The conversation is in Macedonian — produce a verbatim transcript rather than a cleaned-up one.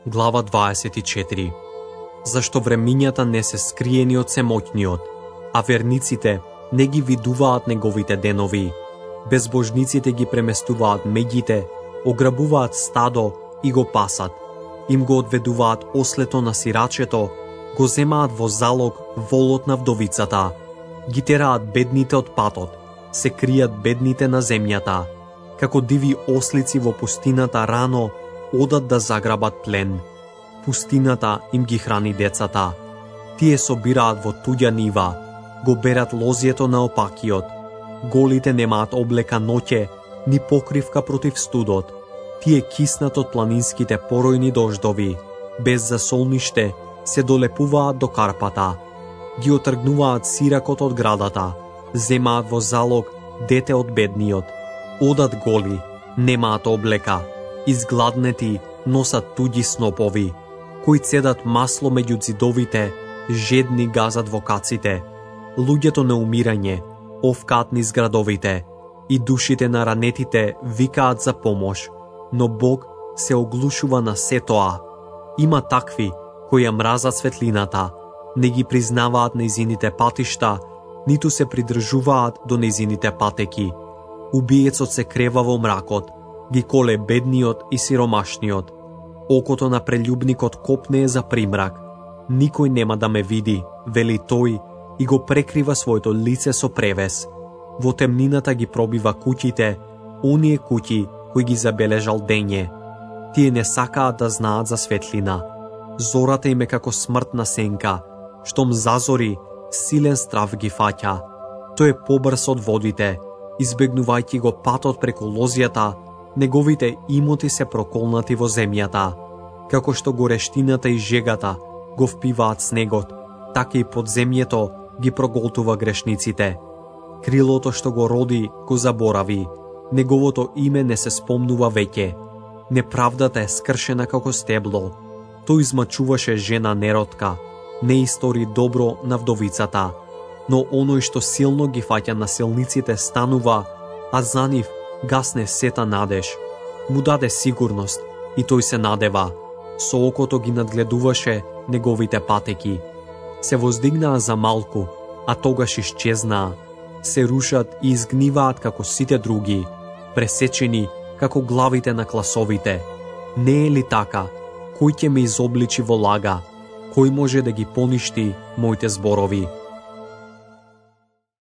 Глава дваесет и четири. Зашто времињата не се скриени од семоќниот, а верниците не ги видуваат неговите денови. Безбожниците ги преместуваат меѓите, ограбуваат стадо и го пасат. Им го одведуваат ослето на сирачето, го земаат во залог волот на вдовицата. Ги тераат бедните од патот, се кријат бедните на земјата. Како диви ослици во пустината рано одат да заграбат плен. Пустината им ги храни децата. Тие собираат во туѓа нива, го берат лозјето на опакиот. Голите немаат облека ноќе, ни покривка против студот. Тие киснат од планинските поројни дождови. Без засолниште се долепуваат до карпата. Ги отргнуваат сиракот од градата. Земаат во залог дете од бедниот. Одат голи, немаат облека. Изгладнети носат туѓи снопови. Кои цедат масло меѓу ѕидовите, жедни газат во каците. Луѓето на умирање овкаат низ градовите и душите на ранетите викаат за помош, но Бог се оглушува на се тоа. Има такви кои ја мразат светлината, не ги признаваат нејзините патишта, ниту се придржуваат до нејзините патеки. Убиецот се крева во мракот, ги коле бедниот и сиромашниот. Окото на прелюбникот копнее за примрак. Никој нема да ме види, вели тој, и го прекрива своето лице со превес. Во темнината ги пробива куќите, оние куќи кои ги забележал дење. Тие не сакаат да знаат за светлина. Зората им е како смртна сенка, штом зазори, силен страв ги фаќа. Тој е побрз од водите, избегнувајќи го патот преку лозјата, неговите имоти се проколнати во земјата. Како што горештината и жегата го впиваат снегот, така и подземјето ги проголтува грешниците. Крилото што го роди го заборави, неговото име не се спомнува веќе. Неправдата е скршена како стебло. Тој измачуваше жена неродка, не истори добро на вдовицата, но оној што силно ги фаќа насилниците станува, а за нив гасне сета надеж. Му даде сигурност и тој се надева. Со окото ги надгледуваше неговите патеки. Се воздигнаа за малку, а тогаш исчезнаа. Се рушат и изгниваат како сите други, пресечени како главите на класовите. Не е ли така? Кој ќе ме изобличи во лага? Кој може да ги поништи моите зборови?